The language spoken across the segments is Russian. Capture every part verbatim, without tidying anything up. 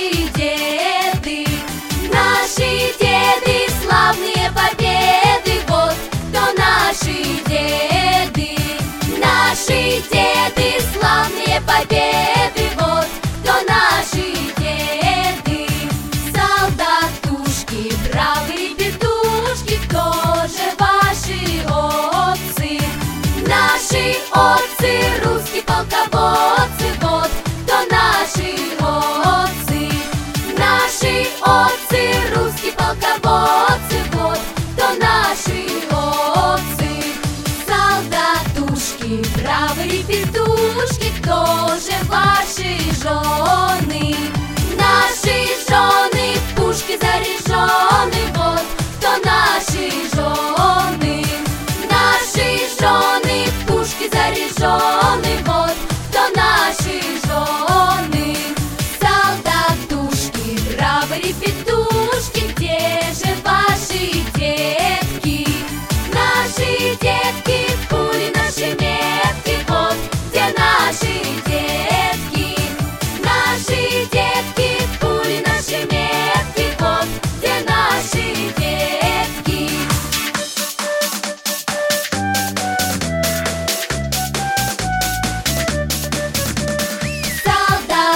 деды, наши деды, славные победы. Вот кто наши деды, наши деды, славные победы. Вот кто наши деды, солдатушки, бравые петушки, кто же ваши отцы? Наши отцы, русские полководцы. Вот кто наши отцы, наши отцы, русские полководцы. Вот кто наши отцы, солдатушки, бравые петушки, кто же ваши жены? Наши жены, пушки заряжены. Вот кто наши жены, наши жены, пушки заряжены. Вот кто наши жены, солдатушки, бравые петушки, где же ваши детки? Наши детки, пули наши метки. Вот где наши детки, наши детки, пули наши метки. Вот где наши детки.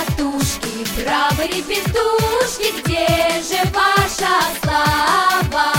Солдатушки, бравые петушки, где же ваша слава?